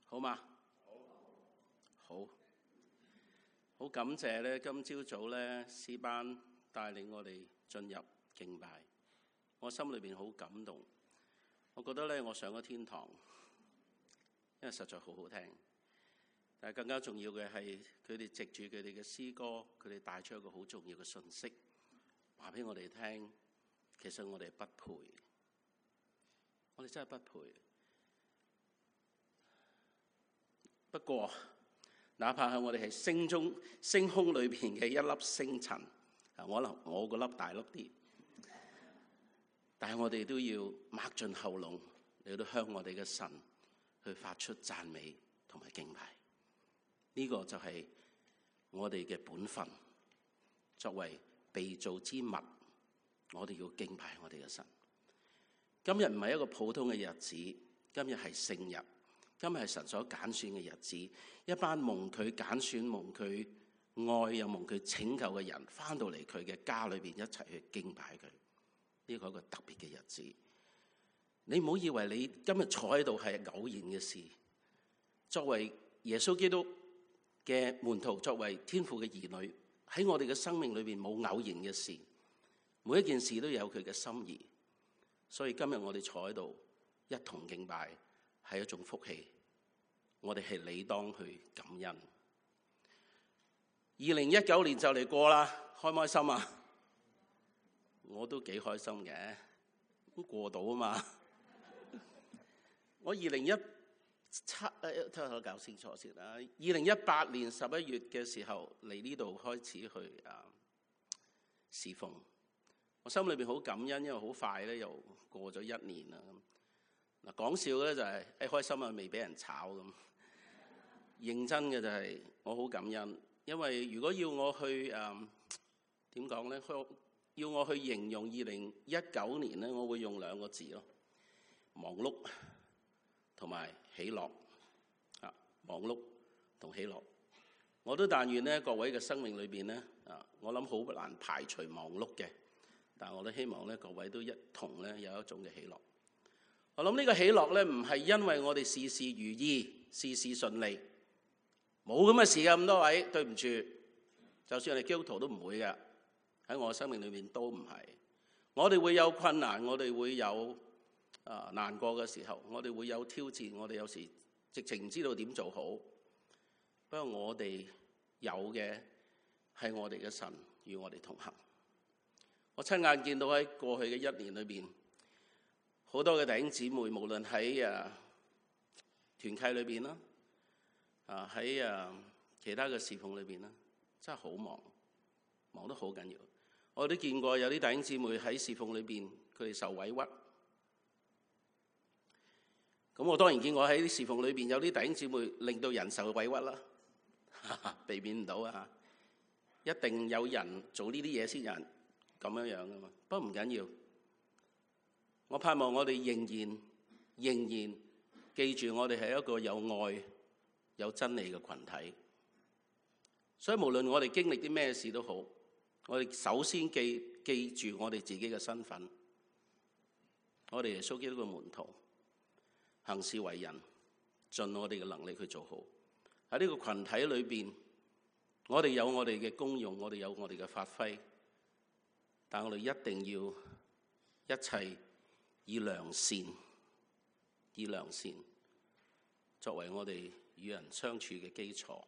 好嗎？好感謝咧，今朝早咧詩班帶領我哋進入敬拜，我心裏邊好感動。我覺得咧，我上咗天堂，因為實在好好聽。但係更加重要嘅係，佢哋藉住佢哋嘅詩歌，佢哋帶出一個好重要嘅信息，話俾我哋聽。其實我哋不配，我哋真係不配。不過，哪怕係我哋係星空裏邊嘅一粒星塵，我個粒大粒啲，但係我哋都要擘盡喉嚨嚟到向我哋嘅神去發出讚美同埋敬拜。呢個就係我哋嘅本分。作為被造之物，我哋要敬拜我哋嘅神。今日唔係一個普通嘅日子，今日係聖日，今日係神所揀選嘅日子。一班蒙佢揀選、蒙佢愛又蒙佢拯救嘅人，翻到嚟佢嘅家裏邊一齊去敬拜佢。呢個係一個特別嘅日子。你唔好以為你今日坐喺度係偶然嘅事。作為耶穌基督嘅門徒，作為天父嘅兒女，喺我哋嘅生命裏邊冇偶然嘅事，每一件事都有佢嘅心意。所以今日我哋坐喺度一同敬拜係一種福氣，我哋係理當去感恩。2019年就嚟過啦，開唔開心啊？我都幾開心嘅，咁過到啊嘛。我2017睇我搞清楚先啦。2018年11月嘅時候嚟呢度開始去侍奉，我心裏邊好感恩，因為好快咧又過咗1年啦。嗱，講笑咧就係開心啊，未俾人炒咁。認真嘅就係我好感恩，因為如果要我去點講咧，要我去形容2019年咧，我會用2個字咯：忙碌同埋喜樂。忙碌同喜樂，我都但願咧各位嘅生命裏邊咧我諗好難排除忙碌嘅，但我都希望咧各位都一同咧有一種嘅喜樂。我諗呢個喜樂咧唔係因為我哋事事如意、事事順利，冇咁嘅事㗎。咁多位對唔住，就算我哋基督徒都唔會嘅，喺我嘅生命裏邊都唔係。我哋會有困難，我哋會有難過嘅時候，我哋會有挑戰，我哋有時直情唔知道點做好。不過我哋有嘅係我哋嘅神與我哋同行。我親眼見到喺過去嘅1年裏邊，好多嘅弟兄姊妹，無論喺團契裏邊啦，喺其他嘅侍奉裏邊啦，真係好忙，忙得好緊要。我都見過有啲弟兄姊妹喺侍奉裏邊，佢哋受委屈。咁我當然見過喺啲侍奉裏邊有啲弟兄姊妹令到人受委屈啦，避免唔到啊！一定有人做呢啲嘢先有人咁樣樣噶嘛。不過唔緊要，我盼望我哋仍然記住我哋係一個有愛、有真理嘅群體。所以無論我哋經歷啲咩事都好，我哋首先記住我哋自己嘅身份，我哋耶穌基督嘅門徒。行事為人，盡我哋嘅能力去做好。喺呢個群體裏邊，我哋有我哋嘅功用，我哋有我哋嘅發揮，但我哋一定要一切以良善作為我哋與人相處嘅基礎。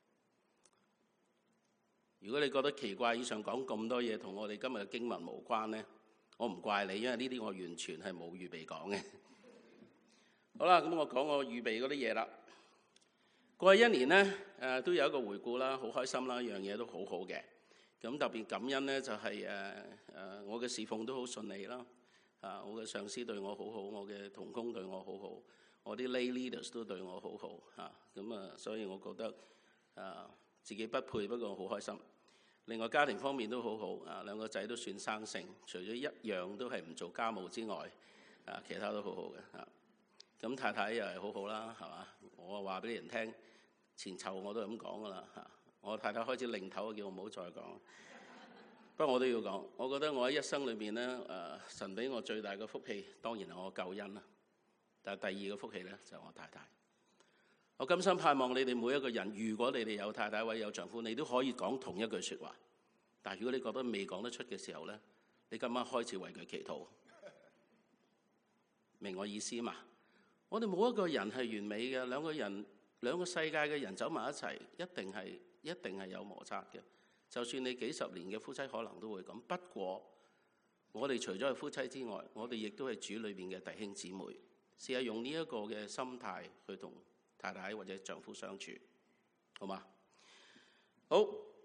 如果你覺得奇怪，以上講咁多嘢同我哋今日嘅經文無關呢，我唔怪你，因為呢啲我完全係冇預備講嘅。好啦，咁我講我預備嗰啲嘢啦。過去1年呢，都有一個回顧啦，好開心啦，樣嘢都好好嘅。咁特別感恩呢，就係我嘅侍奉都好順利啦。我嘅上司對我好好，我嘅同工對我好好，我啲 lay leaders 都對我好好。所以我覺得自己不配，不過好開心。另外家庭方面都好好，2個仔都算生性，除咗一樣都係唔做家務之外，其他都好好嘅。咁太太又係好好啦，係嘛？我話俾人聽，前籌我都係咁講噶啦嚇。我太太開始擰頭，叫我唔好再講。不過我都要講，我覺得我喺一生裏邊咧，神俾我最大嘅福氣，當然係我救恩啦。但係第2個福氣咧，就係我太太。 我甘心盼望你哋每一個人，如果你哋有太太或者有丈夫，你都可以講同一句說話。但係如果你覺得未講得出嘅時候咧，你今晚開始為佢祈禱，明我意思嘛？我哋冇一個人係完美嘅，兩個世界嘅人走埋一齊，一定係有摩擦嘅。就算你幾十年嘅夫妻可能都會咁。不過我哋除咗係夫妻之外，我哋亦都係主裏邊嘅弟兄姊妹。試下用呢一個嘅心態去同太太或者丈夫相處，好嗎？好，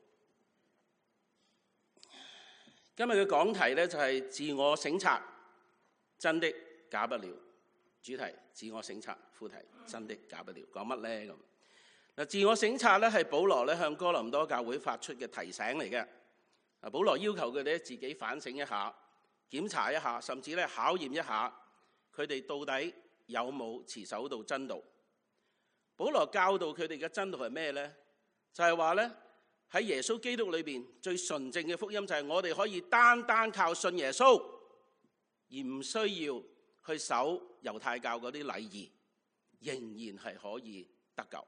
今日嘅講題咧就係自我省察，真的假不了。主題自我省察，副題真的假不了。講乜咧咁？嗱，自我省察咧係保羅咧向哥林多教會發出嘅提醒嚟嘅。啊，保羅要求佢哋自己反省一下，檢查一下，甚至咧考驗一下佢哋到底有冇持守到真道。保羅教導佢哋嘅真道係咩呢？就係話咧喺耶穌基督裏邊最純正嘅福音就係我哋可以單單靠信耶穌，而唔需要去守猶太教嗰啲禮儀，仍然係可以得救。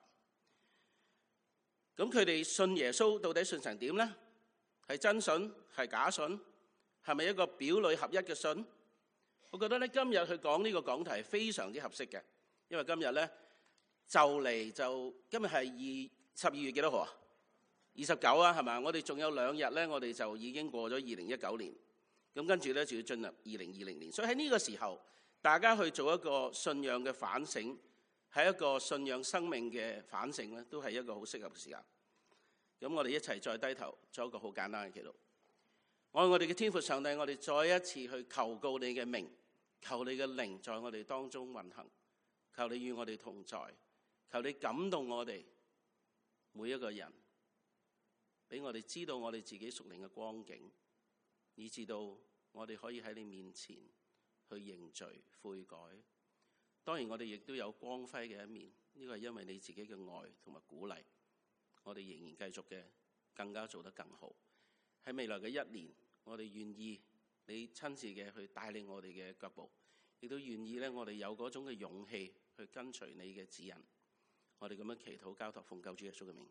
咁佢哋信耶穌到底信成點呢？係真信？係假信？係咪一個表裏合一嘅信？我覺得咧今日去講呢個講題係非常之合適嘅，因為今日咧今日係12月幾多號啊？29啊，係咪？我哋仲有2日咧，我哋就已經過咗2019年，咁跟住咧就要進入2020年。所以喺呢個時候，大家去做一個信仰嘅反省，係一個信仰生命嘅反省咧，都係一個好適合嘅時間。咁我哋一齊再低頭做一個好簡單嘅祈禱。愛我哋嘅天父上帝，我哋再一次去求告你嘅名，求你嘅靈在我哋當中運行，求你與我哋同在，求你感動我哋每一個人，俾我哋知道我哋自己屬靈嘅光景，以至到我哋可以喺你面前去認罪悔改。當然我哋亦都有光輝嘅一面，呢個係因為你自己嘅愛同埋鼓勵，我哋仍然繼續嘅更加做得更好。喺未來嘅1年，我哋願意你親自嘅去帶領我哋嘅腳步，亦都願意咧我哋有嗰種嘅勇氣去跟隨你嘅指引。我哋咁樣祈禱交託奉救主耶穌嘅名。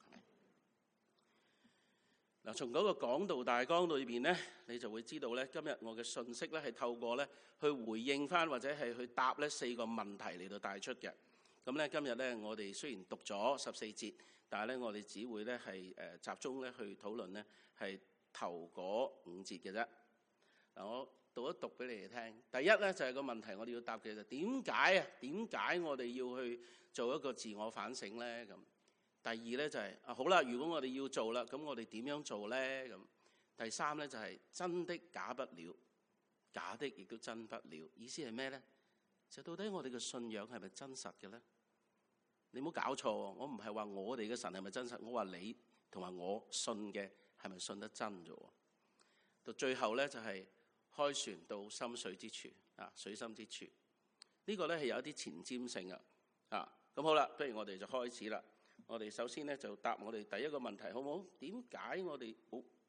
嗱，從嗰個講道大綱裏邊咧，你就會知道咧，今日我嘅信息咧係透過咧去回應翻或者係去答咧4個問題嚟到帶出嘅。咁咧今日咧我哋雖然讀咗14節，但係咧我哋只會咧係集中咧去討論咧係頭嗰5節嘅啫。嗱，我讀一讀俾你哋聽。第一咧就係個問題，我哋要答嘅就點解啊？點解我哋要去做一個自我反省咧？咁第二咧就係好啦，如果我哋要做啦，咁我哋點樣做咧？咁第三咧就係真的假不了，假的亦都真不了。意思係咩咧？就到底我哋嘅信仰係咪真實嘅咧？你唔好搞錯，我唔係話我哋嘅神係咪真實，我話你同埋我信嘅係咪信得真啫？到最後咧就係開船到深水之處啊，水深之處。呢個咧係有一啲前瞻性啊。咁好啦，不如我哋就開始啦。我哋首先咧就答我哋第一個問題，好唔好？點解我哋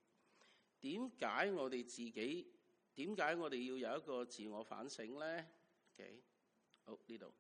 要有一個自我反省咧 ？OK， 好，呢度。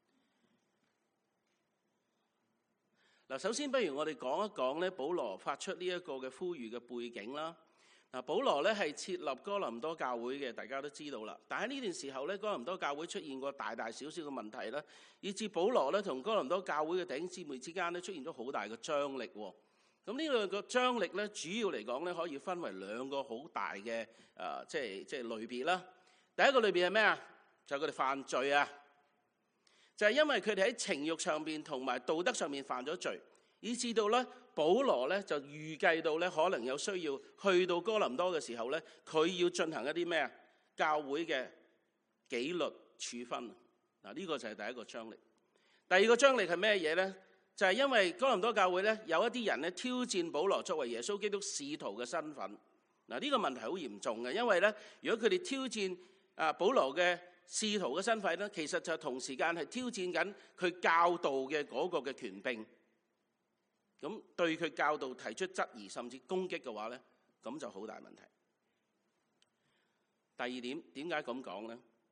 嗱，首先不如我哋講一講咧，保羅發出呢一個嘅呼籲嘅背景啦。嗱，保羅咧係設立哥林多教會嘅，大家都知道啦。但喺呢段時候咧，哥林多教會出現過大大小小嘅問題啦，以致保羅咧同哥林多教會嘅弟兄姊妹之間咧出現咗好大嘅張力。咁呢兩個張力咧，主要嚟講咧可以分為2個好大嘅即係類別啦。第一個類別係咩啊？就係佢哋犯罪啊！就係因為佢哋喺情慾上邊同埋道德上面犯咗罪，以致到咧保羅咧就預計到咧可能有需要去到哥林多嘅時候咧，佢要進行一啲咩啊？教會嘅紀律處分。嗱，呢個就係第一個張力。第二個張力係咩嘢咧？就係因為哥林多教會咧有一啲人咧挑戰保羅作為耶穌基督使徒嘅身份。嗱，呢個問題好嚴重嘅，因為咧如果佢哋挑戰保羅嘅使徒嘅身份咧，其實就同時間係挑戰緊佢教導嘅嗰個嘅權柄。咁對佢教導提出質疑甚至攻擊嘅話咧，咁就好大問題。第二點，點解咁講咧？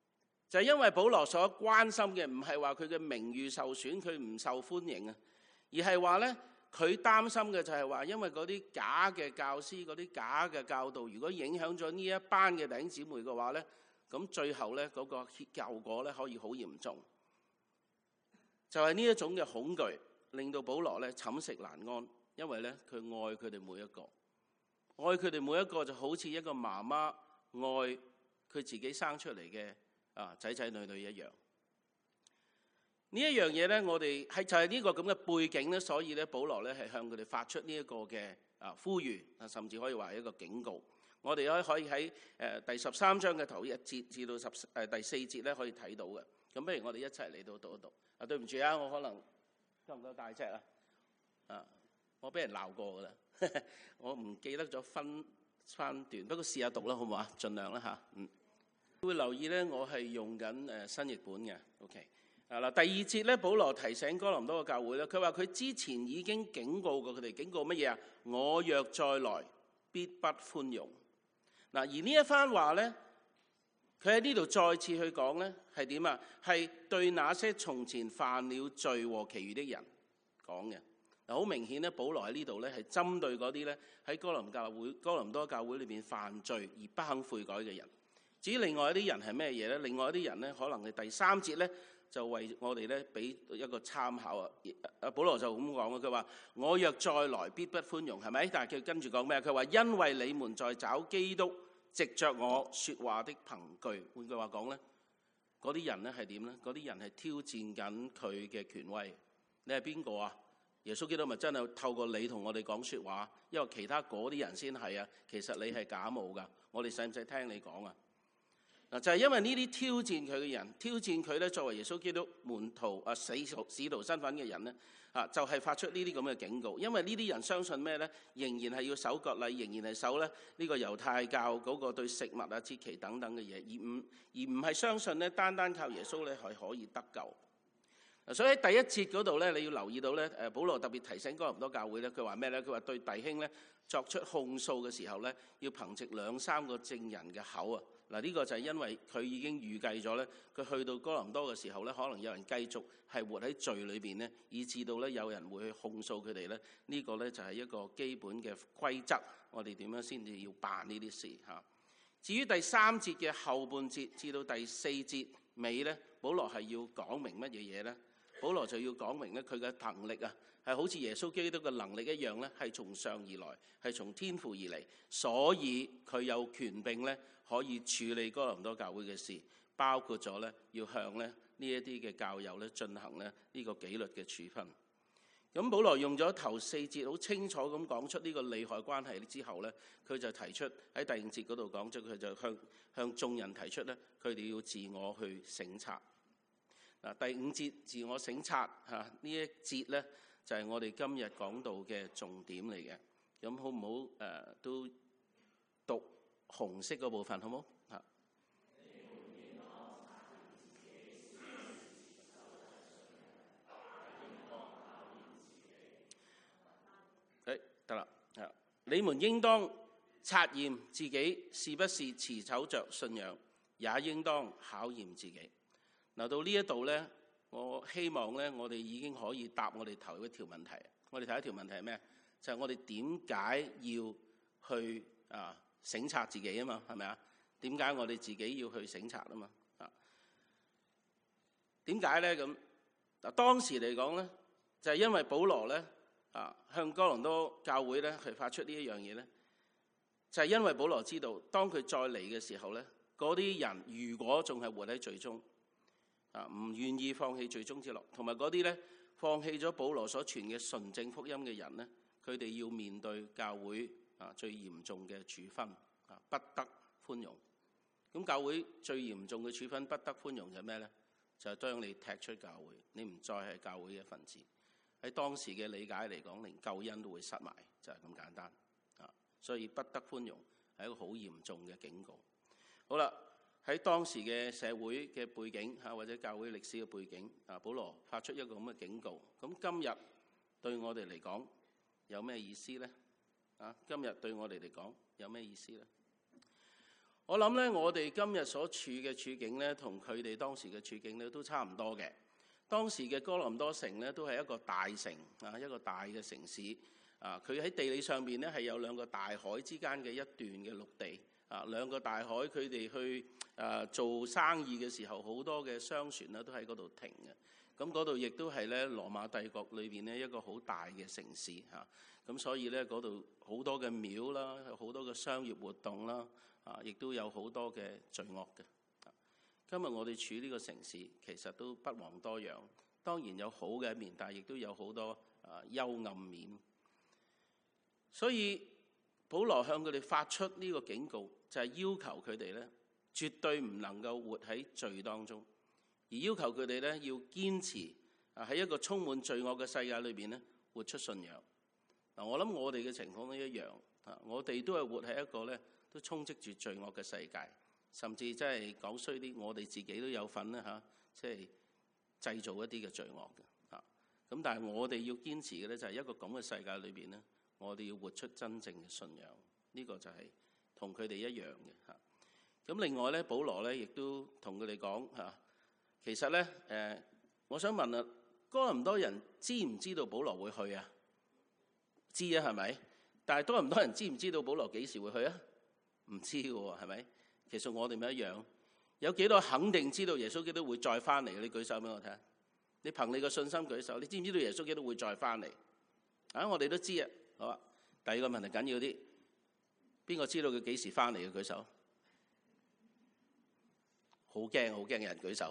就係因為保羅所關心嘅唔係話佢嘅名譽受損，佢唔受歡迎啊，而係話咧佢擔心嘅就係話，因為嗰啲假嘅教師、嗰啲假嘅教導，如果影響咗呢一班嘅弟兄姊妹嘅話咧，咁最後咧嗰個後果咧可以好嚴重。就係呢一種嘅恐懼，令到保羅咧寢食難安，因為咧佢愛佢哋每一個，愛佢哋每一個就好似一個媽媽愛佢自己生出嚟嘅仔仔女女一樣。呢一樣嘢咧，我哋係就係呢個咁嘅背景咧，所以咧保羅咧係向佢哋發出呢一個嘅呼籲，甚至可以話係一個警告。我哋可以喺第13章嘅頭1節至到第4節咧可以睇到嘅。咁不如我哋一齊嚟到讀一讀。對唔住啊，我可能夠唔夠大隻啊？我俾人鬧過噶啦，我唔記得咗分翻段，不過試下讀啦，好唔好啊？盡量啦嚇。會留意咧，我係用緊新譯本嘅。OK。嗱，第2節咧，保羅提醒哥林多嘅教會咧，佢話佢之前已經警告過佢哋，警告乜嘢啊？我若再來，必不寬容。嗱，而呢一番話咧，佢喺呢度再次去講咧，係點啊？係對那些從前犯了罪和其餘的人講嘅。嗱，好明顯咧，保羅喺呢度咧係針對嗰啲咧喺哥林多教會裏邊犯罪而不肯悔改嘅人。至於另外一啲人係咩嘢咧？另外一啲人咧，可能係第3節咧就為我哋咧俾一個參考啊。保羅就咁講啊，佢話我若再來，必不寬容，係咪？但係佢跟住講咩？佢話因為你們在找基督藉着我說話的憑據。換句話講咧，嗰啲人咧係點咧？嗰啲人係挑戰緊佢嘅權威。你係邊個啊？耶穌基督咪真係透過你同我哋講說話？因為其他嗰啲人先係啊。其實你係假冒噶，我哋使唔使聽你講啊？嗱，就係因為呢啲挑戰佢嘅人，挑戰佢咧作為耶穌基督門徒使徒身份嘅人咧，就係發出呢啲咁嘅警告。因為呢啲人相信咩咧？仍然係要守割禮，仍然係守咧呢個猶太教嗰個對食物啊、節期等等嘅嘢，而唔係相信咧單靠耶穌咧係可以得救。所以喺第1節嗰度咧，你要留意到咧，保羅特別提醒哥林多教會咧，佢話咩咧？佢話對弟兄咧作出控訴嘅時候咧，要憑藉2-3個證人嘅口啊。嗱，呢個就係因為佢已經預計咗咧，佢去到哥林多嘅時候咧，可能有人繼續係活喺罪裏邊咧，以至到咧有人會去控訴佢哋咧。呢個咧就係一個基本嘅規則，我哋點樣先至要辦呢啲事嚇。至於第3節嘅後半節至到第4節尾咧，保羅係要講明乜嘢嘢咧？保羅就要講明咧，佢嘅能力啊，係好似耶穌基督嘅能力一樣咧，係從上而來，係從天父而嚟，所以佢有權柄咧，可以處理哥林多教會嘅事，包括咗咧要向咧呢一啲嘅教友咧進行咧呢個紀律嘅處分。咁保羅用咗頭4節好清楚咁講出呢個利害關係之後咧，佢就提出喺第5節嗰度講咗，佢就向眾人提出咧，佢哋要自我去省察。嗱，第5節自我省察呢一節咧，就係我哋今日講到嘅重點嚟嘅。咁好唔好都讀紅色嗰部分，好唔好？得啦，你們應當察驗自己是不是持守着信仰，也應當考驗自己。嗱，到呢一度咧，我希望咧，我哋已經可以答我哋頭一條問題。我哋第一條問題係咩？就係我哋點解要去省察自己啊嘛？係咪啊？點解我哋自己要去省察啊嘛？點解咧？咁嗱，當時嚟講咧，就係因為保羅咧向哥林多教會咧係發出呢一樣嘢咧，就係因為保羅知道，當佢再嚟嘅時候咧，嗰啲人如果仲係活喺罪中，唔願意放棄罪中之樂，同埋嗰啲咧放棄咗保羅所傳嘅純正福音嘅人咧，佢哋要面對教會最嚴重嘅處分，不得寬容。咁教會最嚴重嘅處分不得寬容係咩咧？就係將你踢出教會，你唔再係教會嘅一份子。喺當時嘅理解嚟講，連救恩都會失埋，就係咁簡單。所以不得寬容係一個好嚴重嘅警告。好啦。喺當時嘅社會嘅背景或者教會歷史嘅背景，保羅發出一個咁嘅警告。咁今日對我哋嚟講有咩意思呢？今日對我哋嚟講有咩意思呢？ 我諗咧，我哋今日所處嘅處境咧，同佢哋當時嘅處境咧都差唔多嘅。當時嘅哥林多城咧，都係一個大城啊，一個大嘅城市啊。佢喺地理上邊咧係有兩個大海之間嘅一段嘅陸地啊。兩個大海，佢哋去做生意嘅時候，好多嘅商船咧都喺嗰度停嘅。咁嗰度亦都係咧羅馬帝國裏邊咧一個好大嘅城市嚇。咁所以咧嗰度好多嘅廟啦，有好多嘅商業活動啦。亦都有好多嘅罪惡嘅。今日我哋處呢個城市，其實都不遑多讓。當然有好嘅一面，但係亦都有好多幽暗面。所以保羅向佢哋發出呢個警告，就係要求佢哋咧，絕對唔能夠活喺罪當中，而要求佢哋咧要堅持喺一個充滿罪惡嘅世界裏邊咧，活出信仰。嗱，我諗我哋嘅情況都一樣。我哋都係活喺一個咧，都充斥住罪惡嘅世界，甚至真係講衰啲，我哋自己都有份咧嚇，即係製造一啲嘅罪惡嘅嚇。咁但係我哋要堅持嘅咧，就係一個咁嘅世界裏邊咧，我哋要活出真正嘅信仰。呢個就係同佢哋一樣嘅嚇。咁另外咧，保羅咧亦都同佢哋講嚇，其實咧我想問啊，哥林多人知唔知道保羅會去啊？知啊，係咪？但係多唔多人知唔知道保羅幾時會去啊？唔知嘅喎，係咪？其實我哋咪一樣。有幾多肯定知道耶穌基督會再翻嚟？你舉手俾我睇下。你憑你個信心舉手。你知唔知道耶穌基督會再翻嚟？啊，我哋都知啊。好啊。第二個問題緊要啲，邊個知道佢幾時翻嚟嘅？舉手。好驚，好驚嘅人舉手。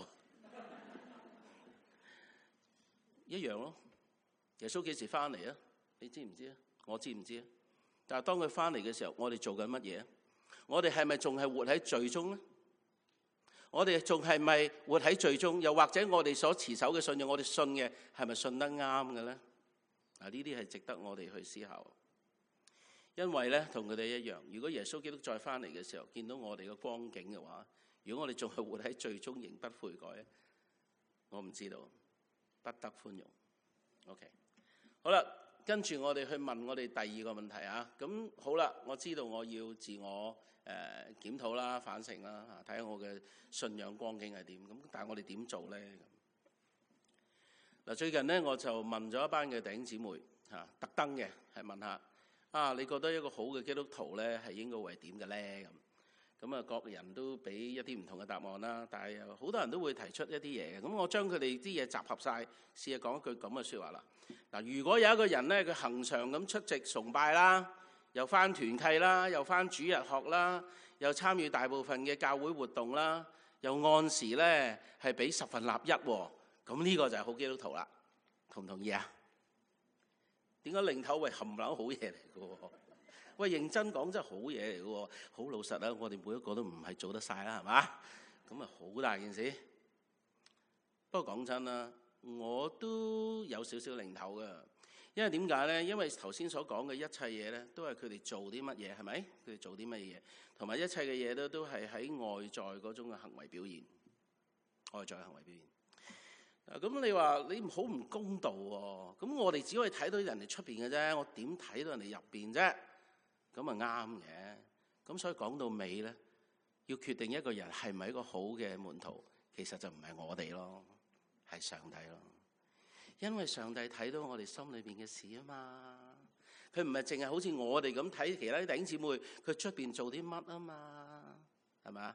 一樣咯。耶穌幾時翻嚟啊？你知唔知啊？我知唔知啊？但係當佢翻嚟嘅時候，我哋做緊乜嘢啊？我哋係咪仲係活喺罪中咧？我哋仲係咪活喺罪中？又或者我哋所持守嘅信仰，我哋信嘅係咪信得啱嘅咧？呢啲係值得我哋去思考。因為咧，同佢哋一樣，如果耶穌基督再翻嚟嘅時候，見到我哋嘅光景嘅話，如果我哋仲係活喺罪中，仍不悔改，我唔知道，不得寬容。OK， 好啦。跟住我哋去問我哋第二個問題啊，咁好啦，我知道我要自我檢討啦、反省啦，睇下我嘅信仰光景係點。咁但係我哋點做咧？嗱，最近咧我就問咗一班嘅弟兄姊妹特登嘅係問下你覺得一個好嘅基督徒咧係應該為點嘅咧？咁啊，各人都俾一啲唔同嘅答案啦，但係好多人都會提出一啲嘢嘅。咁我將佢哋啲嘢集合晒，試下講一句咁嘅説話啦。嗱，如果有一個人咧，佢恆常咁出席崇拜啦，又返團契啦，又返主日學啦，又參與大部分嘅教會活動啦，又按時咧係俾10分納一喎，咁呢個就係好基督徒啦。同唔同意啊？點解領頭為冚唪唥好嘢嚟嘅喎？喂，認真講真係好嘢嚟嘅喎，好老實啊！我哋每一個都唔係做得晒啦，係嘛？咁啊好大件事。不過講真啦，我都有少少領頭嘅，因為點解咧？因為頭先所講嘅一切嘢咧，都係佢哋做啲乜嘢，係咪？佢哋做啲乜嘢，同埋一切嘅嘢咧，都係喺外在嗰種嘅行為表現，外在嘅行為表現。咁你話你好唔公道喎？咁我哋只可以睇到人哋出邊嘅啫，我點睇到人哋入邊啫？咁啊啱嘅，咁所以講到尾咧，要決定一個人係咪一個好嘅門徒，其實就唔係我哋咯，係上帝咯。因為上帝睇到我哋心裏邊嘅事啊嘛，佢唔係淨係好似我哋咁睇其他啲弟兄姊妹，佢出邊做啲乜啊嘛，係咪？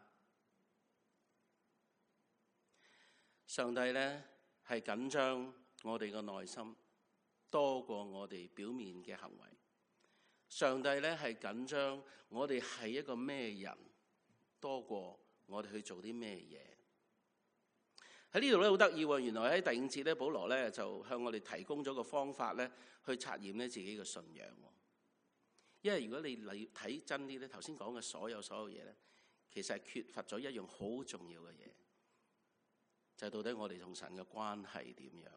上帝咧係緊張我哋嘅內心多過我哋表面嘅行為。上帝咧係緊張我哋係一個咩人多過我哋去做啲咩嘢。喺呢度咧好得意喎，原來喺第5節咧，保羅咧就向我哋提供咗個方法咧，去察驗咧自己嘅信仰。因為如果你睇真啲咧，頭先講嘅所有嘢咧，其實係缺乏咗一樣好重要嘅嘢，就係到底我哋同神嘅關係點樣？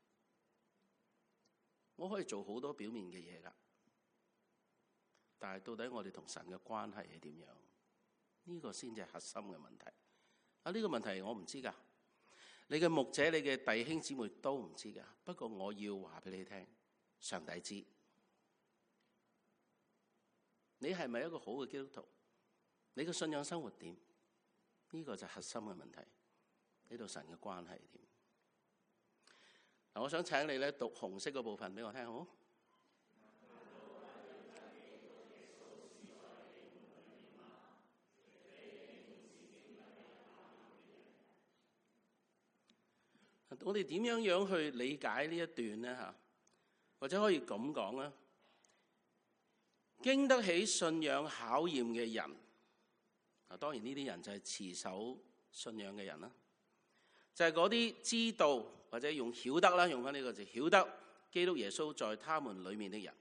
我可以做好多表面嘅嘢㗎。但係到底我哋同神嘅關係係點樣？呢個先至係核心嘅問題。呢個問題我唔知㗎，你嘅牧者、你嘅弟兄姊妹都唔知㗎。不過我要話俾你聽，上帝知。你係咪一個好嘅基督徒？ 你嘅信仰生活點？呢個就係核心嘅問題。呢度神嘅關係點？嗱，我想請你咧讀紅色嗰部分俾我聽，好？我哋點樣去理解呢一段呢？嚇，或者可以咁講啦，經得起信仰考驗嘅人，啊，當然呢啲人就係持守信仰嘅人啦，就係嗰啲知道或者用曉得啦，用翻呢個字曉得基督耶穌在他們裡面的人。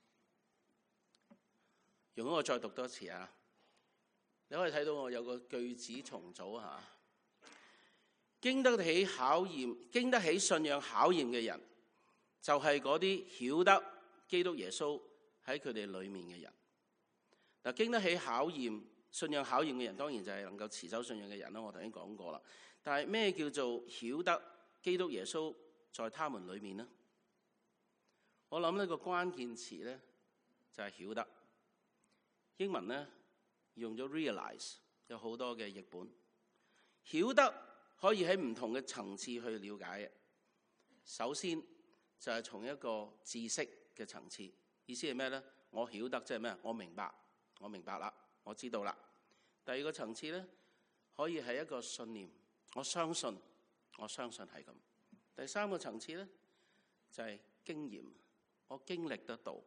容我再讀多次啊！你可以睇到我有個句子重組嚇。經得起考驗、經得起信仰考驗嘅人，就係嗰啲曉得基督耶穌喺佢哋裏面嘅人。嗱，經得起考驗、信仰考驗嘅人，當然就係能夠持守信仰嘅人啦。我頭先講過啦。但係咩叫做曉得基督耶穌在他們裏面呢？我諗呢個關鍵詞咧就係曉得。英文咧用咗 realize， 有好多嘅譯本。曉得可以喺唔同嘅層次去了解嘅。首先就係從一個知識嘅層次，意思係咩呢？我曉得即係咩？我明白啦，我知道啦。第二個層次呢，可以係一個信念，我相信係咁。第三個層次呢，就係經驗，我經歷得到。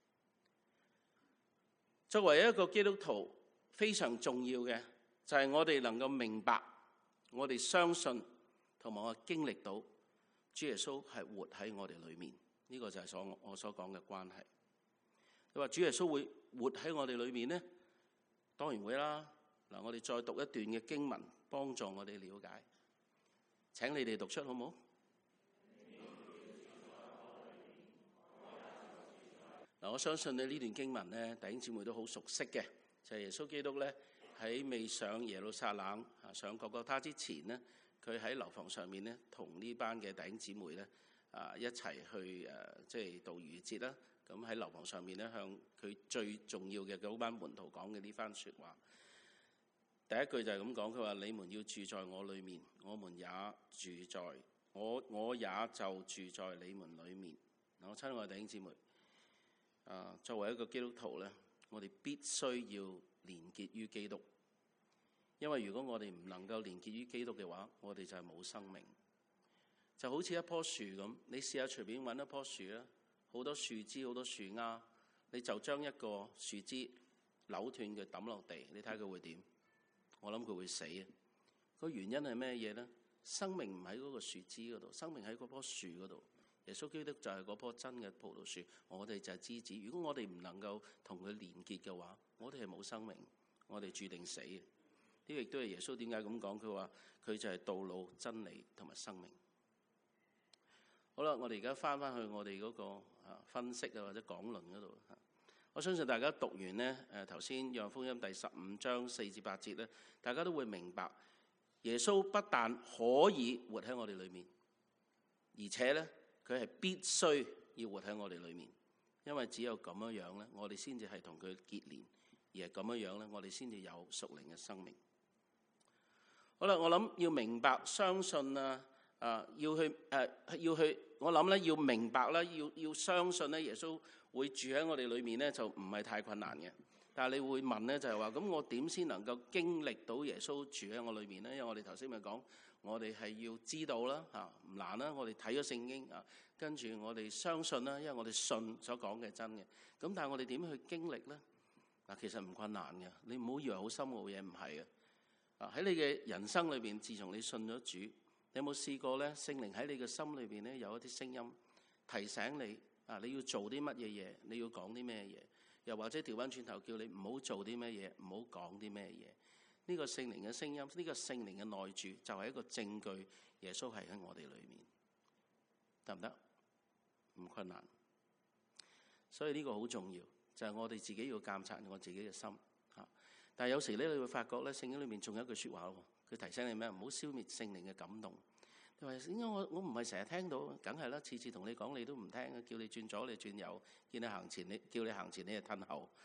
作為一個基督徒，非常重要嘅就係我哋能夠明白。我哋相信同埋我經歷到主耶穌係活喺我哋裏面，呢個就係我所講嘅關係。你話主耶穌會活喺我哋裏面呢？當然會啦。嗱，我哋再讀一段嘅經文，幫助我哋了解。請你哋讀出好唔好？嗱，我相信呢段經文呢，弟兄姊妹都好熟悉嘅，就係耶穌基督呢。喺未上耶路撒冷上各各他之前呢，佢喺樓房上面呢，同呢班嘅弟兄姊妹呢一齊去即係度逾越節啦。咁喺樓房上面呢，向佢最重要嘅嗰班門徒講嘅呢番説話。第一句就係咁講，佢話：你們要住在我裏面，我們也住在我也就住在你們裏面。嗱，我親愛的弟兄姊妹，作為一個基督徒呢，我哋必須要連結於基督。因為如果我哋唔能夠連結於基督嘅話，我哋就係冇生命。就好似一棵樹咁，你試下隨便揾一棵樹啦，好多樹枝、好多樹丫，你就將一個樹枝扭斷佢抌落地，你睇佢會點？我諗佢會死啊！個原因係咩嘢呢？生命唔喺嗰個樹枝嗰度，生命喺嗰棵樹嗰度。耶穌基督就係嗰棵真嘅葡萄樹，我哋就係枝子。如果我哋唔能夠同佢連結嘅話，我哋係冇生命，我哋注定死嘅。呢個亦都係耶穌點解咁講？佢話佢就係道路、真理同埋生命。好啦，我哋而家翻去我哋嗰個分析或者講論嗰度。我相信大家讀完呢頭先約翰福音第15章4至8節咧，大家都會明白耶穌不但可以活喺我哋裏面，而且咧佢係必須要活喺我哋裏面，因為只有咁樣樣咧，我哋先至係同佢結連，而係咁樣樣咧，我哋先至有屬靈嘅生命。好啦，我諗要明白、相信要去，我諗咧要明白啦，要相信咧，耶穌會住喺我哋裏面咧，就唔係太困難嘅。但係你會問咧，就係話咁，我點先能夠經歷到耶穌住喺我裏面咧？因為我哋頭先咪講，我哋係要知道啦，唔難啦。我哋睇咗聖經跟住我哋相信啦，因為我哋信所講嘅真嘅。咁但係我哋點去經歷咧？嗱，其實唔困難嘅，你唔好以為好深奧嘢，唔係嘅。喺你嘅人生裏邊，自從你信咗主，你有冇試過咧？聖靈喺你嘅心裏邊咧，有一啲聲音提醒你你要做啲乜嘢嘢，你要講啲咩嘢，又或者調翻轉頭叫你唔好做啲咩嘢，唔好講啲咩嘢。呢個聖靈嘅聲音，呢個聖靈嘅內住，就係一個證據，耶穌係喺我哋裏面，得唔得？唔困難。所以呢個好重要，就係我哋自己要監察我自己嘅心。但係有時咧，你會發覺咧，聖經裏面仲有一句説話喎，佢提醒你咩？唔好消滅聖靈嘅感動。你話點解我唔係成日聽到？梗係啦，次次同你講你都唔聽，叫你轉左你轉右，叫你行前你就褪後。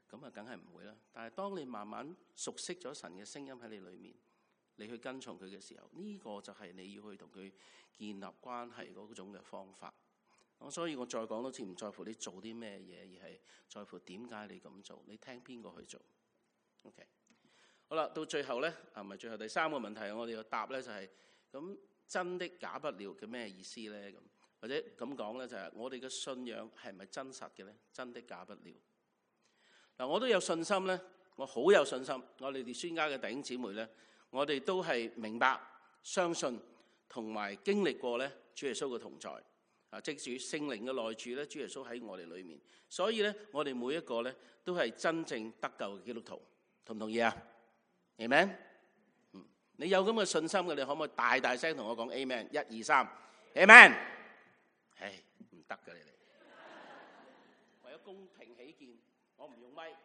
咁啊梗係唔會啦。但係當你慢慢熟悉咗神嘅聲音喺你裏面，你去跟從佢嘅時候，呢個就係你要去同佢建立關係嗰種嘅方法。所以我再講多次，唔在乎你做啲咩嘢，而係在乎點解你咁做，你聽邊個去做。OK， 好啦，到最後咧，唔係最後，第三個問題，我哋要答咧就係咁，真的假不了嘅咩意思咧？咁或者咁講咧，就係我哋嘅信仰係咪真實嘅咧？真的假不了。嗱，我都有信心咧，我好有信心，我哋宣家嘅弟兄姊妹咧，我哋都係明白、相信同埋經歷過咧主耶穌嘅同在。藉住聖靈嘅內住咧，主耶穌喺我哋裏面，所以咧我哋每一個咧都係真正得救嘅基督徒，同唔同意啊 ？Amen。你有咁嘅信心嘅，你可唔可以大大聲同我講 Amen？ 1、2、3 Amen。唉，唔得㗎你哋，為咗公平起見，我唔用咪。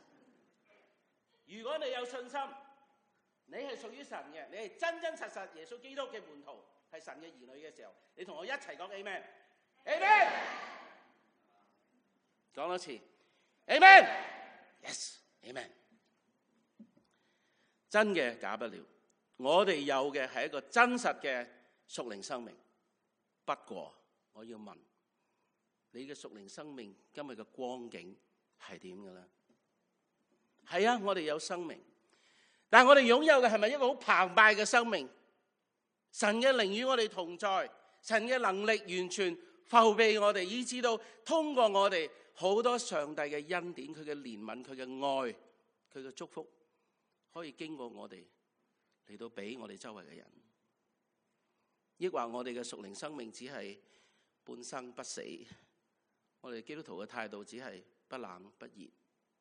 如果你有信心，你係屬於神嘅，你係真真實實耶穌基督嘅門徒，係神嘅兒女嘅時候，你同我一齊講 Amen。Amen。講多次 Amen。Yes，Amen。真嘅假不了，我哋有嘅係一個真實嘅屬靈生命。不過我要問你嘅屬靈生命今日嘅光景係點嘅咧？係啊，我哋有生命，但係我哋擁有嘅係咪一個好澎湃嘅生命？神嘅靈與我哋同在，神嘅能力完全覆庇我哋，以致到通過我哋好多上帝嘅恩典，佢嘅憐憫，佢嘅愛，佢嘅祝福，可以經過我哋嚟到俾我哋周圍嘅人。抑或我哋嘅屬靈生命只係半生不死，我哋基督徒嘅態度只係不冷不熱。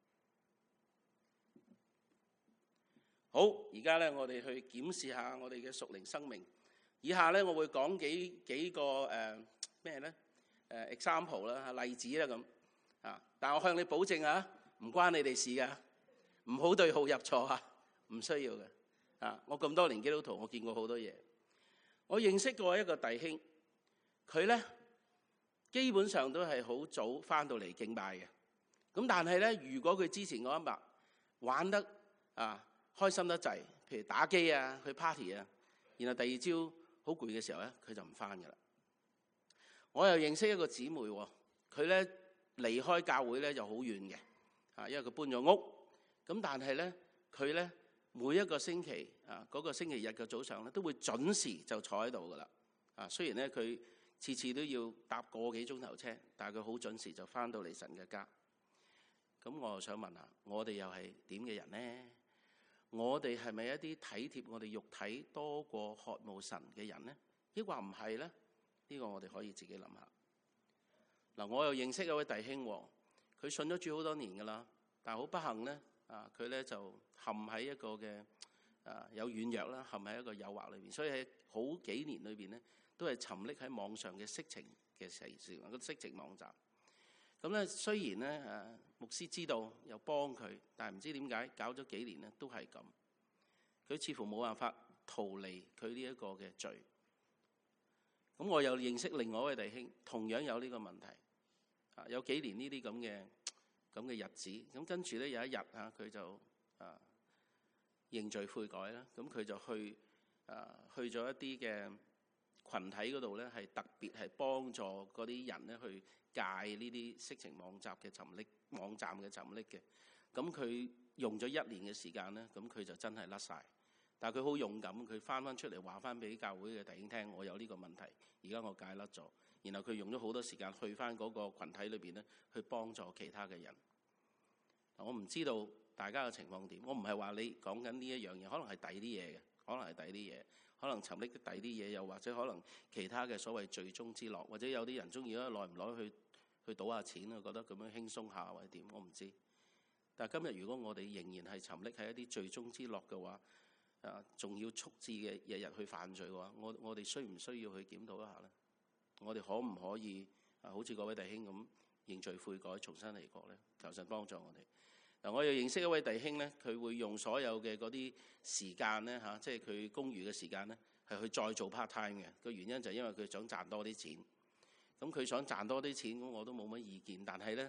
好，而家咧我哋去檢視下我哋嘅屬靈生命。以下咧我會講幾個咩咧example 啦，例子啦咁啊。但我向你保證啊，唔關你哋事噶，唔好對號入座啊，唔需要嘅啊。我咁多年基督徒，我見過好多嘢。我認識過一個弟兄，佢咧基本上都係好早翻到嚟敬拜嘅。咁但係咧，如果佢之前嗰一晚玩得開心得滯，譬如打機啊、去 party 啊，然後第二朝好攰嘅時候咧，佢就唔翻噶啦。我又認識一個姊妹，佢咧離開教會咧就好遠嘅，因為佢搬咗屋。咁但係咧，佢咧每一個星期嗰個星期日嘅早上咧，都會準時就坐喺度噶啦。雖然咧佢次次都要搭個幾鐘頭車，但係佢好準時就翻到嚟神嘅家。咁我又想問下，我哋又係點嘅人呢？我哋係咪一啲體貼我哋肉體多過渴慕神嘅人呢？抑或唔係呢？呢個我哋可以自己諗下。嗱，我又認識一位弟兄，佢信咗主好多年噶啦，但係好不幸呢，佢咧就陷喺一個嘅有軟弱啦，陷喺一個誘惑裏邊，所以喺好幾年裏邊呢，都係沉溺喺網上嘅色情嘅事，個色情網站。咁咧雖然咧牧師知道又幫佢，但係唔知點解搞咗幾年咧都係咁。佢似乎冇辦法逃離佢呢一個嘅罪。咁我又認識另外一位弟兄，同樣有呢個問題。有幾年呢啲咁嘅日子。咁跟住咧有一日佢就認罪悔改啦。咁佢就去咗一啲嘅群體嗰度咧，係特別係幫助嗰啲人咧去戒呢啲色情網站嘅沉溺嘅。咁佢用咗1年嘅時間咧，咁佢就真係甩晒。但係佢好勇敢，佢翻出嚟話翻俾教會嘅弟兄聽，我有呢個問題，而家我戒甩咗。然後佢用咗好多時間去翻嗰個群體裏邊咧，去幫助其他嘅人。我唔知道大家嘅情況點，我唔係話你講緊呢一樣嘢，可能係第啲嘢嘅，可能沉溺第啲嘢，又或者可能其他嘅所謂罪中之樂，或者有啲人中意耐唔耐去賭下錢啊，覺得咁樣輕鬆下或者點，我唔知。但係今日如果我哋仍然係沉溺喺一啲罪中之樂嘅話，仲要促致嘅日日去犯罪嘅話，我哋需唔需要去檢討一下呢？我哋可唔可以好似嗰位弟兄咁認罪悔改，重新嚟過呢？求神幫助我哋。我又認識一位弟兄呢，佢會用所有嘅嗰啲時間呢，即係佢公餘嘅時間呢，係去再做 part time 嘅。個原因就係因為佢想賺多啲錢。咁佢想賺多啲錢，咁我都冇乜意見。但係呢，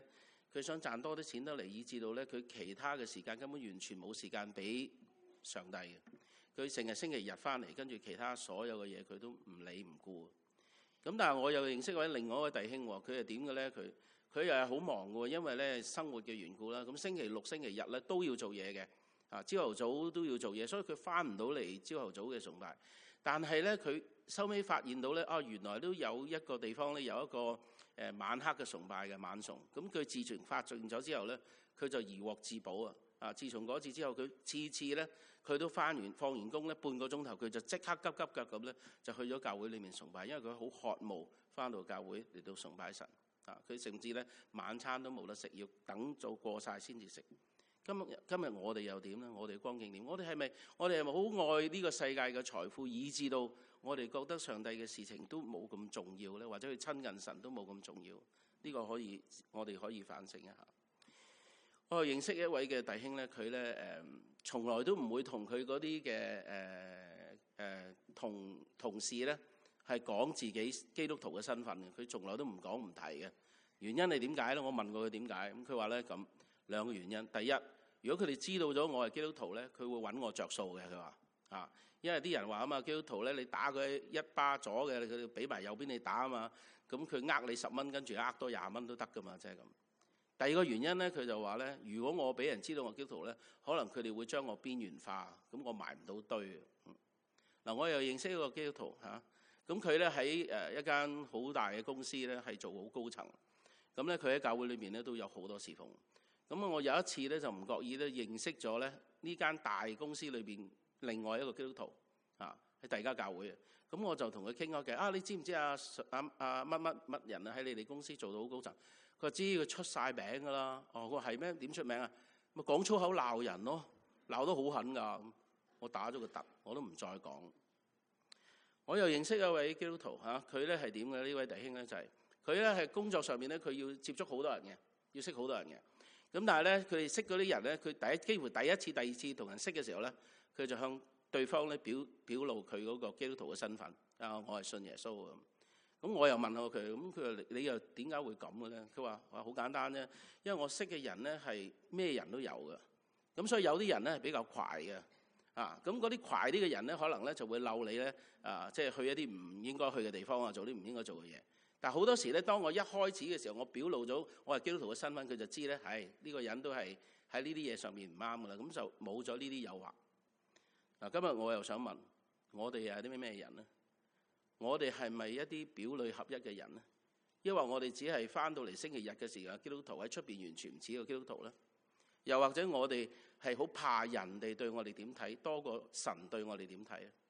佢想賺多啲錢得嚟，以至到咧佢其他嘅時間根本完全冇時間俾上帝嘅。佢成日星期日翻嚟，跟住其他所有嘅嘢佢都唔理唔顧。咁但係我又認識另外一位弟兄喎，佢係點嘅咧？佢又係好忙嘅喎，因為咧生活嘅緣故啦。咁星期六、星期日咧都要做嘢嘅，朝頭早都要做嘢，所以佢翻唔到嚟朝頭早嘅崇拜。但係咧佢收尾發現到咧，原來都有一個地方咧有一個晚黑嘅崇拜嘅晚崇。咁佢自從發現咗之後咧，佢就疑獲自保啊！自從嗰次之後，佢次次咧佢都放完工咧半個鐘頭，佢就即刻急腳咁咧就去咗教會裏面崇拜，因為佢好渴慕翻到教會嚟到崇拜神啊！佢甚至咧晚餐都冇得食，要等做過晒先至食。今日我哋又點咧？我哋光景點？我哋係咪好愛呢個世界嘅財富，以致到我哋覺得上帝嘅事情都冇咁重要咧，或者去親近神都冇咁重要？呢個我哋可以反省一下。我認識一位嘅弟兄咧，佢咧從來都唔會同佢嗰啲嘅同事咧係講自己基督徒嘅身份嘅，佢從來都唔講唔提嘅。原因係點解咧？我問過佢點解，咁佢話咧咁兩個原因。第一，如果佢哋知道咗我係基督徒咧，佢會揾我着數嘅。佢話因為啲人話啊嘛，基督徒咧你打佢一巴左嘅，佢俾埋右邊你打啊嘛，咁佢你10蚊，跟住多20蚊都得噶嘛，即係咁。第二個原因咧，佢就話咧，如果我俾人知道我基督徒咧，可能佢哋會將我邊緣化，咁我埋唔到堆。嗱，我又認識一個基督徒咁佢咧喺一間好大嘅公司咧，係做好高層。咁咧佢喺教會裏面咧都有好多侍奉。咁我有一次咧就唔覺意咧認識咗咧呢間大公司裏邊另外一個基督徒喺第二間教會嘅。咁我就同佢傾開偈，你知唔知乜人喺你哋公司做到好高層？佢知佢出晒名㗎啦。佢話係咩？點出名啊？咪講粗口鬧人咯，鬧得好狠㗎。我打咗個突，我都唔再講。我又認識一位基督徒佢咧係點嘅？呢位弟兄咧就係佢咧係工作上面咧，佢要接觸好多人嘅，要識好多人嘅。咁但係咧，佢哋識嗰啲人咧，佢幾乎第一次、第二次同人識嘅時候咧，佢就向對方咧表露佢嗰個基督徒嘅身份。我係信耶穌咁。咁我又問下佢，咁佢話你又點解會咁嘅咧？佢話好簡單啫，因為我識嘅人咧係咩人都有嘅，咁所以有啲人咧係比較快嘅，咁嗰啲快啲嘅人咧，可能咧就會漏你咧，即係去一啲唔應該去嘅地方做啲唔應該做嘅嘢。但係好多時咧，當我一開始嘅時候，我表露咗我係基督徒嘅身份，佢就知咧，呢個人都係喺呢啲嘢上面唔啱㗎啦，咁就冇咗呢啲誘惑。今日我又想問，我哋係啲咩人咧？我哋係咪一啲表裏合一嘅人咧？抑或我哋只係翻到嚟星期日嘅時候，基督徒喺出邊完全唔似個基督徒咧？又或者我哋係好怕人哋對我哋點睇，多過神對我哋點睇啊？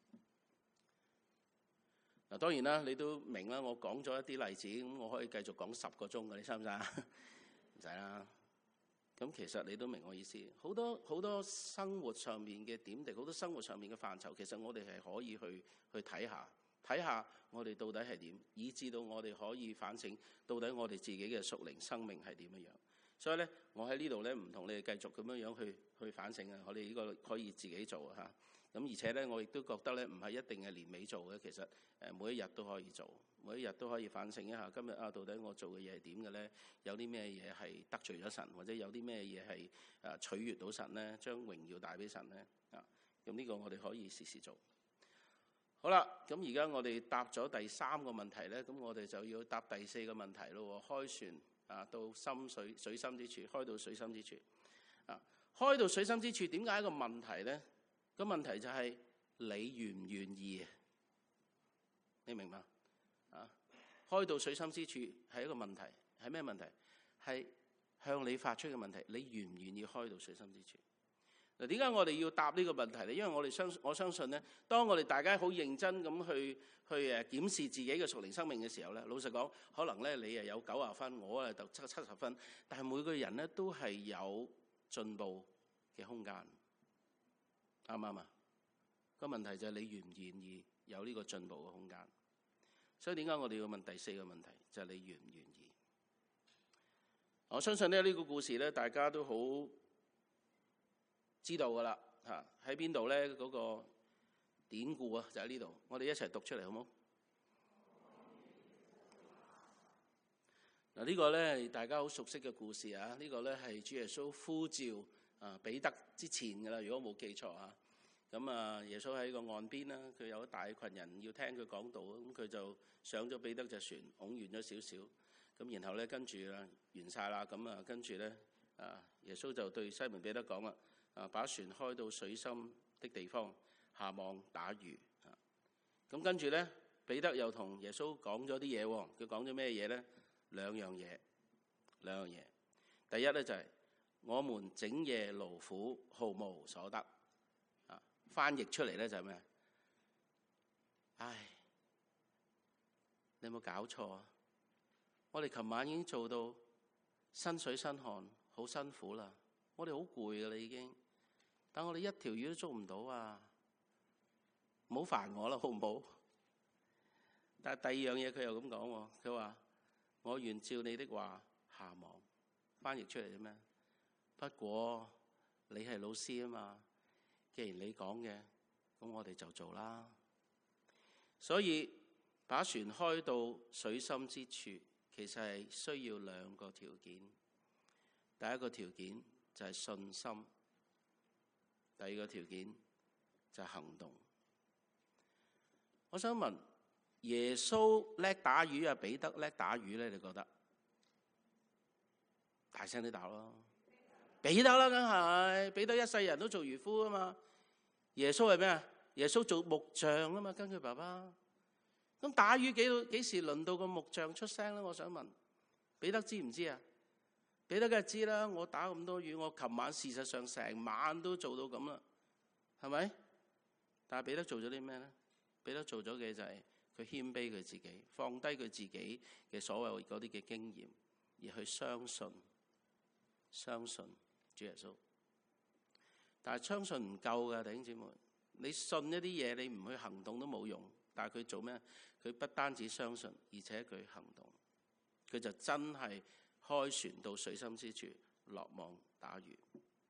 嗱，當然啦，你都明啦。我講咗一啲例子，咁我可以繼續講10個鐘嘅，你使唔使啊？唔使啦。咁其實你都明我意思。好多生活上面嘅點滴，好多生活上面嘅範疇，其實我哋係可以去睇下我哋到底係點，以至到我哋可以反省到底我哋自己嘅屬靈生命係點樣。所以咧，我喺呢度咧唔同你哋繼續咁樣去反省啊！我哋呢個可以自己做嚇。咁而且咧，我亦都覺得咧，唔係一定係年尾做嘅。其實每一日都可以做，每一日都可以反省一下。今日到底我做嘅嘢係點嘅咧？有啲咩嘢係得罪咗神，或者有啲咩嘢係取悅到神咧？將榮耀帶俾神咧？咁呢個我哋可以時時做。好啦，咁而家我哋答咗第3個問題咧，咁我哋就要答第4個問題咯。開船到水深之處，開到水深之處。開到水深之處，點解一個問題咧？個問題就係你願唔願意？你明嘛？開到水深之處係一個問題，係咩問題？係向你發出嘅問題，你願唔願意開到水深之處？嗱，點解我哋要答呢個問題咧？因為我相信咧，當我哋大家好認真咁去檢視自己嘅屬靈生命嘅時候咧，老實講，可能咧你有90分，我就70分，但係每個人咧都係有進步嘅空間，啱唔啱啊？個問題就係你願唔願意有呢個進步嘅空間。所以點解我哋要問第4個問題，就係你願唔願意？我相信咧呢個故事咧，大家都好知道噶啦，喺邊度咧？嗰個典故啊，就喺呢度。我哋一齊讀出嚟好冇？ 嗱，呢個咧大家好熟悉嘅故事啊！呢個咧係主耶穌呼召彼得之前㗎啦，如果冇記錯啊。咁啊，耶穌喺個岸邊啦，佢有一大群人要聽佢講道，咁佢就上咗彼得隻船，拱完咗少少，咁然後咧跟住完晒啦，咁啊跟住咧耶穌就對西門彼得講啦，把船開到水深的地方，下網打魚。咁跟住咧，彼得又同耶穌講咗啲嘢喎，佢講咗咩嘢咧？兩樣嘢。第一咧就係我們整夜勞苦，毫無所得。翻譯出嚟咧就係咩？唉，你有冇搞錯啊？我哋琴晚已經做到身水身汗，好辛苦啦。我哋好攰噶啦已經，但我哋一條魚都捉唔到啊！唔好煩我啦，好唔好？但係第二樣嘢佢又咁講喎，佢話我願照你的話下網。翻譯出嚟係咩？不過你係老師啊嘛。既然你講嘅，咁我哋就做啦。所以把船開到水深之處，其實係需要兩個條件。第一個條件就係信心，第二個條件就係行動。我想問，耶穌叻打魚啊，彼得叻打魚咧？你覺得？大聲啲打咯！彼得啦，梗係彼得一世人都做漁夫啊嘛。耶穌係咩啊？耶穌做木匠啊嘛，跟佢爸爸。咁打魚幾時輪到個木匠出聲咧？我想問，彼得知唔知啊？彼得梗係知啦，我打咁多魚，我琴晚事實上成晚都做到咁啦，係咪？但係彼得做咗啲咩咧？彼得做咗嘅就係佢謙卑佢自己，放低佢自己嘅所謂嗰啲嘅經驗，而去相信主耶穌。但係相信唔夠㗎，弟兄姊妹，你信一啲嘢，你唔去行動都冇用。但係佢做咩？佢不單止相信，而且佢行動，佢就真係開船到水深之處，落網打魚。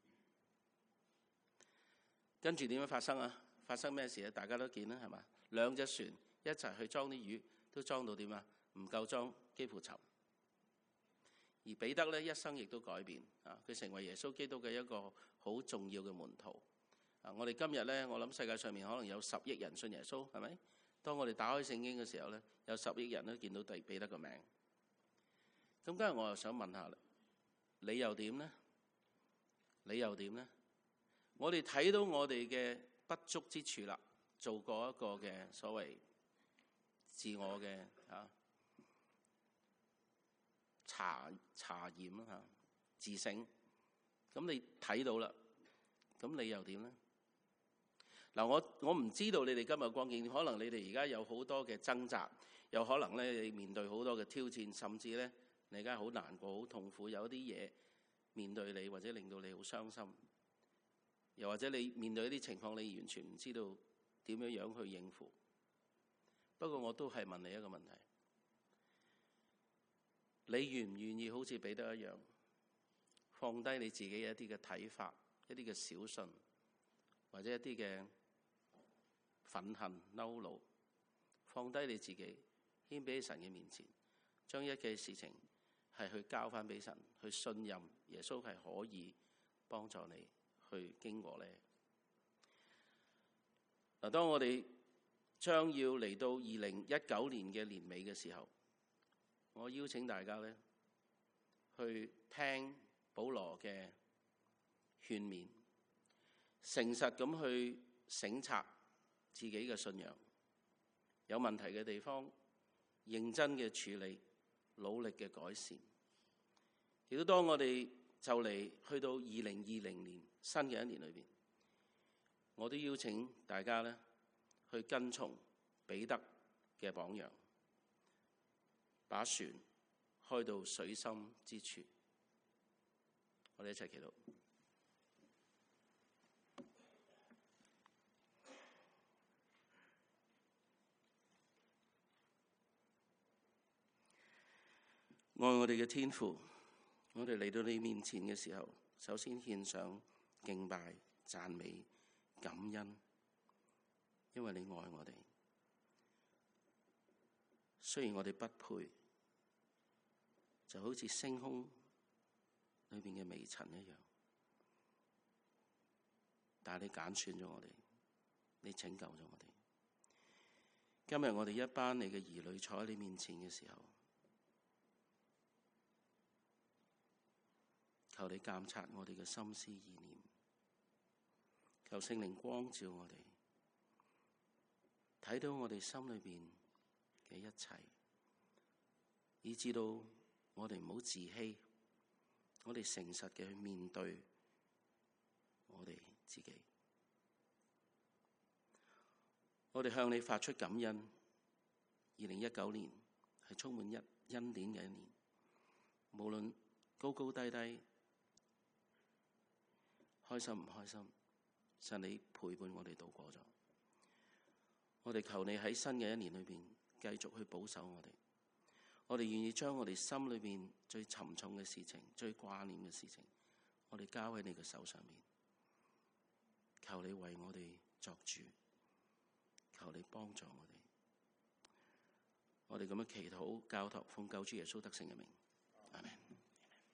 跟住點樣發生啊？發生咩事啊？大家都見啦，係嘛？兩隻船一齊去裝啲魚，都裝到點啊？唔夠裝，幾乎沉。而彼得咧一生亦都改變啊！佢成為耶穌基督嘅一個好重要嘅門徒啊！我哋今日咧，我諗世界上面可能有10億人信耶穌，係咪？當我哋打開聖經嘅時候咧，有10億人都見到彼得個名。咁今日我又想問下你又點呢？你又點呢？我哋睇到我哋嘅不足之處啦，做過一個嘅所謂自我嘅查驗啦，自省。咁你睇到啦，咁你又點呢？嗱，我唔知道你哋今日光景，可能你哋而家有好多嘅掙扎，有可能咧你面對好多嘅挑戰，甚至咧你而家好難過、好痛苦，有一啲嘢面對你，或者令到你好傷心，又或者你面對一啲情況，你完全唔知道點樣去應付。不過我都係問你一個問題。你願唔願意好似彼得一樣，放低你自己一啲嘅睇法，一啲嘅小信，或者一啲嘅憤恨、嬲怒，放低你自己，謙卑喺神嘅面前，將一切事情係去交翻俾神，去信任耶穌係可以幫助你去經過呢？嗱，當我哋將要嚟到2019年嘅年尾嘅時候，我邀請大家咧去聽保羅嘅勸勉，誠實咁去省察自己嘅信仰，有問題嘅地方認真嘅處理，努力嘅改善。亦都當我哋就嚟去到2020年新嘅一年裏邊，我都邀請大家咧去跟從彼得嘅榜樣，把船開到水深之處。我哋一齊祈禱。愛我哋嘅天父，我哋嚟到你面前嘅時候，首先獻上敬拜、讚美、感恩，因為你愛我哋。雖然我哋不配， 就好似星空裏邊嘅微塵一樣。但係你揀選咗我哋，你拯救咗我哋。今日我哋一班你嘅兒女坐喺你面前嘅時候，求你監察我哋嘅心思意念，求聖靈光照我哋，睇到我哋心裏邊嘅一切，以致到我哋唔好自欺，我哋誠實嘅去面對我哋自己。我哋向你發出感恩。2019年係充滿恩典嘅一年，無論高高低低，開心唔開心，神你陪伴我哋度過咗。我哋求你喺新嘅一年裏邊繼續去保守我哋。我哋願意將我哋心裏邊最沉重嘅事情、最掛念嘅事情，我哋交喺你嘅手上面。求你為我哋作主，求你幫助我哋。我哋咁樣祈禱交託，奉救主耶穌得勝嘅名。